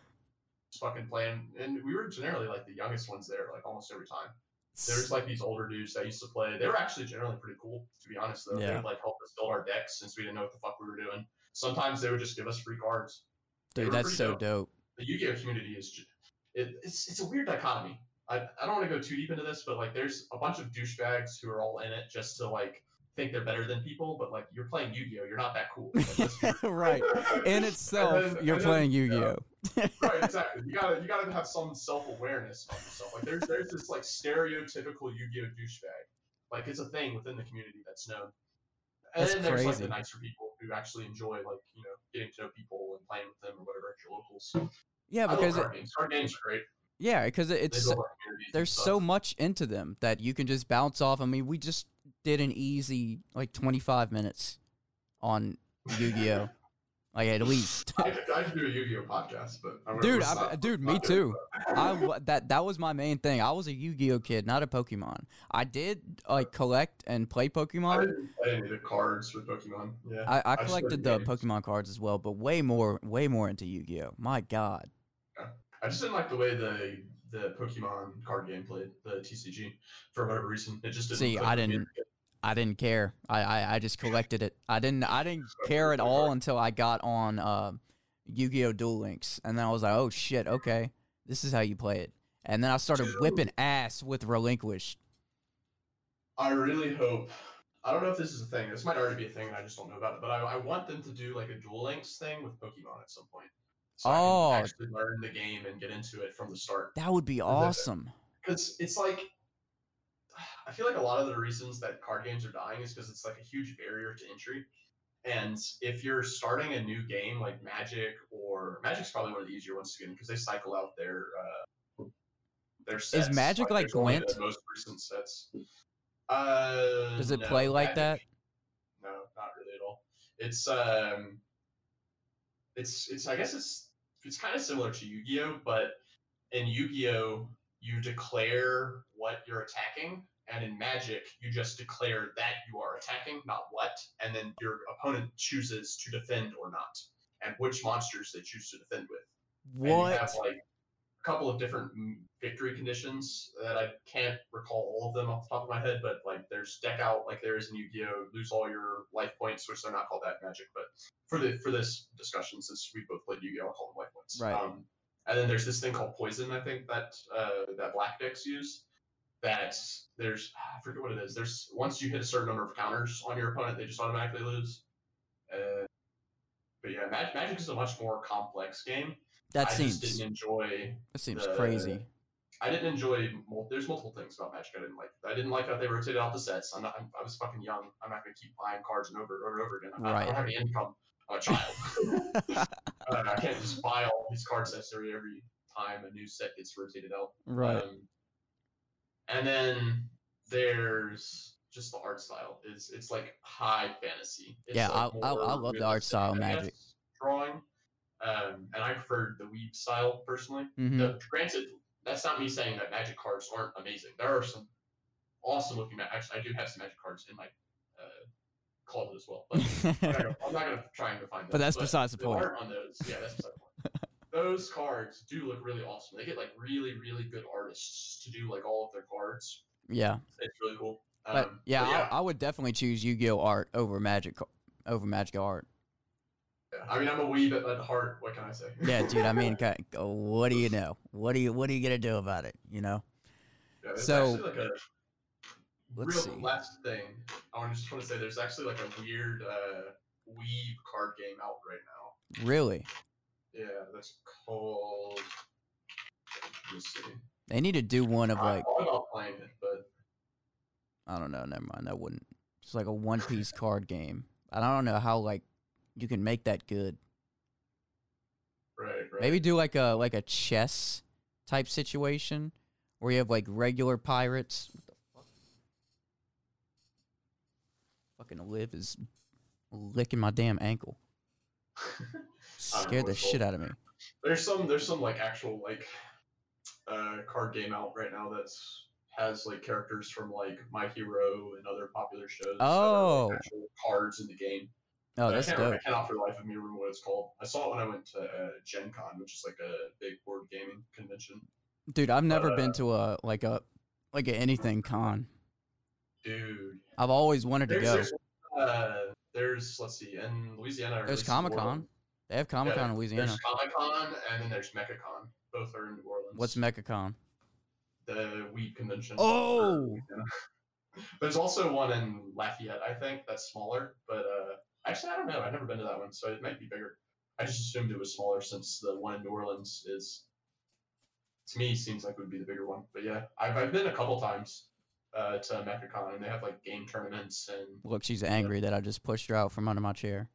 just fucking playing. And we were generally like the youngest ones there, like almost every time. There's like these older dudes that used to play. They were actually generally pretty cool, to be honest. Though they Yeah. would like help us build our decks since we didn't know what the fuck we were doing. Sometimes they would just give us free cards. They Dude, were that's pretty so dope. dope. The Yu-Gi-Oh community is ju- it, it's it's a weird dichotomy. I, I don't want to go too deep into this, but like there's a bunch of douchebags who are all in it just to like think they're better than people, but like you're playing Yu-Gi-Oh, you're not that cool. Like, let's be- Right. In itself, And then- you're and then, playing yeah, Yu-Gi-Oh. right, exactly. You gotta you gotta have some self-awareness of yourself. Like there's there's this like stereotypical Yu-Gi-Oh douchebag. Like it's a thing within the community that's known. And That's then there's like crazy. the nicer people who actually enjoy like, you know, getting to know people and playing with them or whatever at your locals. Yeah, I love because it, card games. Card games are great. yeah, because They it's build our communities and there's stuff. so much into them that you can just bounce off. I mean, we just did an easy like twenty-five minutes on Yu-Gi-Oh. Like at least. I could, I could do a Yu-Gi-Oh podcast, but I'm Dude, let's I, not- dude, let's me not do it, too. but- I wa- that that was my main thing. I was a Yu-Gi-Oh kid, not a Pokemon. I did like collect and play I Pokemon. didn't, I didn't need the cards with Pokemon. Yeah. I, I just played collected the games. Pokemon cards as well, but way more, way more into Yu-Gi-Oh. My God. I just didn't like the way the the Pokemon card game played, the T C G, for whatever reason. It just didn't. See, click I with me. didn't- I didn't care. I, I, I just collected it. I didn't I didn't care at all until I got on uh, Yu-Gi-Oh! Duel Links, and then I was like, oh shit, okay, this is how you play it. And then I started Dude. whipping ass with Relinquish. I really hope. I don't know if this is a thing. This might already be a thing, and I just don't know about it. But I, I want them to do like a Duel Links thing with Pokemon at some point, so Oh. I can actually learn the game and get into it from the start. That would be awesome. Because it's like, I feel like a lot of the reasons that card games are dying is because it's like a huge barrier to entry. And if you're starting a new game like Magic, or Magic's probably one of the easier ones to get in because they cycle out their uh, their sets. Magic like there's only Gwent? The most recent sets. Uh, Does it no, play like that? Magic- No, not really at all. It's um, it's it's I guess it's it's kind of similar to Yu-Gi-Oh, but in Yu-Gi-Oh you declare what you're attacking, and in Magic you just declare that you are attacking, not what, and then your opponent chooses to defend or not, and which monsters they choose to defend with. And you have What? like couple of different mm, victory conditions that I can't recall all of them off the top of my head, but like there's deck out like there is in Yu-Gi-Oh! Lose all your life points, which they're not called that Magic, but for the for this discussion, since we both played Yu-Gi-Oh! I'll call them life points. Right. Um, and then there's this thing called Poison, I think that uh, that black decks use. That there's I forget what it is. There's once you hit a certain number of counters on your opponent, they just automatically lose. Uh, but yeah, Mag- Magic is a much more complex game. That I seems just didn't enjoy. that seems the- crazy. I didn't enjoy. Mul- There's multiple things about Magic I didn't like. I didn't like how they rotated out the sets. I'm not. I'm, I was fucking young. I'm not gonna keep buying cards and over and over and over again. I'm not, I Right. don't have any income. I'm a child. uh, I can't just buy all these card sets every every time a new set gets rotated out. Right. Um, and then there's just the art style. Is it's like high fantasy. It's Yeah, like I- I- I more love the art realistic, style I Magic. guess, drawing. Um, and I preferred the weeb style personally. Mhm. The, granted, that's not me saying that Magic cards aren't amazing. There are some awesome looking. Ma- Actually, I do have some Magic cards in my uh, closet as well. But I'm not gonna, I'm not gonna try and define them. But that's besides the point. art on those, yeah, that's beside the point. Those cards do look really awesome. They get like really, really good artists to do like all of their cards. Yeah. It's really cool. Um, But yeah, but yeah, I, I would definitely choose Yu-Gi-Oh art over Magic co- over Magic art. yeah. I mean, I'm a weeb at, at heart. What can I say? Yeah, dude. I mean, ca- what do you know? What do you What are you gonna do about it? You know. Yeah, there's So, actually like a let's real see. last thing. I want to just want to say there's actually like a weird uh, weeb card game out right now. Really, Yeah, that's called. Let me see. they need to do one of I like thought about playing it, but I don't know. Never mind. That wouldn't. Just like a One Piece card game. I don't know how like you can make that good. right, right. Maybe do like a like a chess type situation where you have like regular pirates. What the fuck? Fucking Liv is licking my damn ankle. Scared the what's shit called. out of me. There's some there's some like actual like uh card game out right now that's has like characters from like My Hero and other popular shows. that are, Oh. like, actual cards in the game. Oh, But that's I can't, dope. I cannot for the life of me remember what it's called. I saw it when I went to uh, Gen Con, which is like a big board gaming convention. Dude, I've never uh, been to a like a like a anything con. Dude, I've always wanted to there's go. there's, uh, there's let's see in Louisiana. or There's at least in New Comic Con. Orleans. They have Comic Con Yeah, in Louisiana. There's Comic Con and then there's MechaCon. Both are in New Orleans. What's MechaCon? the Weed convention? Oh! for- There's also one in Lafayette, I think, that's smaller. But uh, actually, I don't know. I've never been to that one, so it might be bigger. I just assumed it was smaller since the one in New Orleans is, to me, seems like it would be the bigger one. But yeah, I've, I've been a couple times uh, to MechaCon, and they have like game tournaments and Look, she's angry that I just pushed her out from under my chair.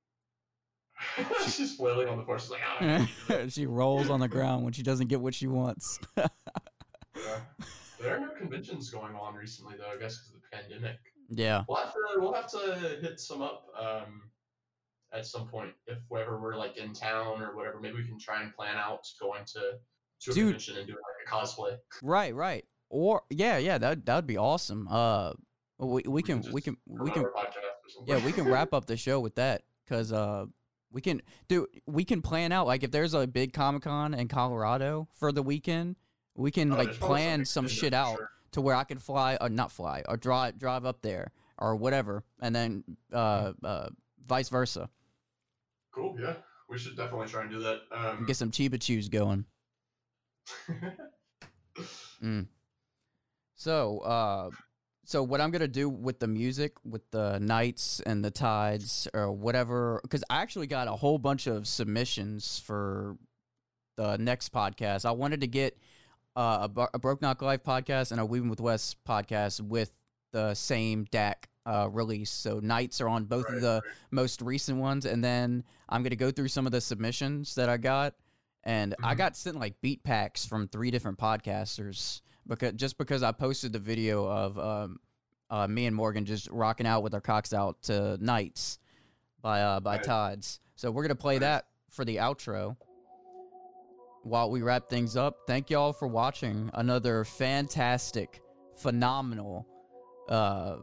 she's flailing on the floor. She's like, ah, I can't do this." She rolls on the ground when she doesn't get what she wants. Yeah. There are no conventions going on recently, though. I guess because of the pandemic. Yeah. We'll have to we'll have to hit some up um, at some point if whenever we're like in town or whatever. Maybe we can try and plan out going to to a Dude. convention and doing like a cosplay. Right, right. Or yeah, yeah, that that would be awesome. Uh we we can can we just can we Promote can our podcast or something. yeah, we can wrap up the show with that cuz uh we can do we can plan out like if there's a big Comic-Con in Colorado for the weekend, we can Oh, like there's probably plan something some to do shit for out sure. to where I can fly or not fly or drive drive up there or whatever and then uh uh vice versa. Cool. Yeah, we should definitely try and do that. Um, Get some Chiba Chews going. Mm. So, uh, so what I'm gonna do with the music, with the nights and the tides, or whatever, because I actually got a whole bunch of submissions for the next podcast. I wanted to get uh, a, Bar- a Broke Knock Life podcast and a Weaving with Wes podcast with the same D A C uh, release. So nights are on both Right, of the right. most recent ones, and then I'm gonna go through some of the submissions that I got. And I Mhm. got sent like beat packs from three different podcasters because just because I posted the video of um, uh, me and Morgan just rocking out with our cocks out to Nights by uh, by Right. Tides. So we're gonna play Nice. that for the outro while we wrap things up. Thank y'all for watching another fantastic, phenomenal, uh,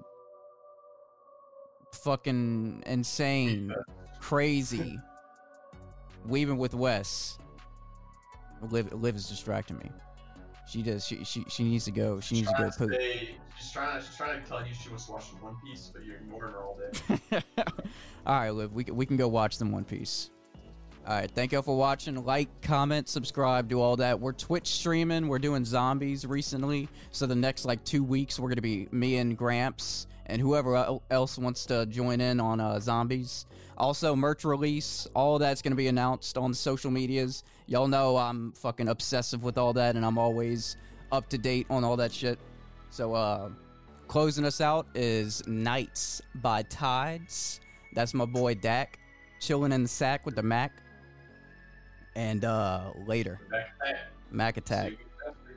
fucking insane, crazy Weaving with Wes. Liv, Liv is distracting me. She does. She she, she needs to go. She She's needs to go trying poop. say, she's trying. She's trying to tell you she was watching One Piece, but you're ignoring her all day. All right, Liv. We can, we can go watch them One Piece. All right. Thank y'all for watching. Like, comment, subscribe, do all that. We're Twitch streaming. We're doing zombies recently. So the next like two weeks, we're gonna be me and Gramps and whoever el- else wants to join in on uh, zombies. Also, merch release. All that's gonna be announced on the social medias. Y'all know I'm fucking obsessive with all that, and I'm always up to date on all that shit. So, uh, closing us out is Nights by Tides. That's my boy Dak, chilling in the sack with the Mac. And uh, later, Back at that. Mac Attack. See you after.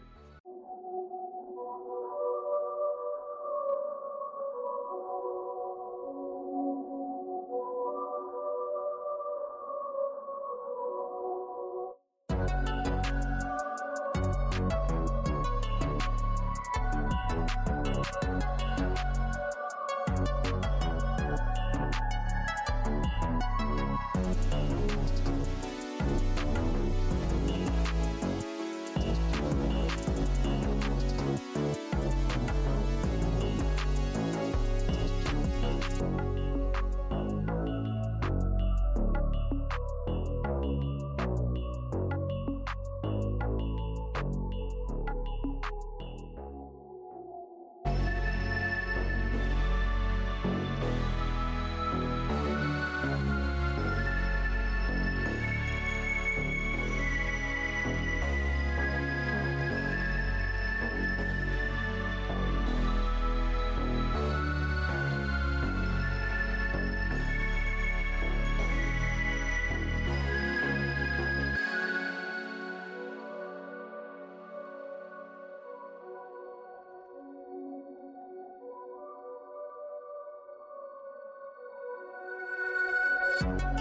you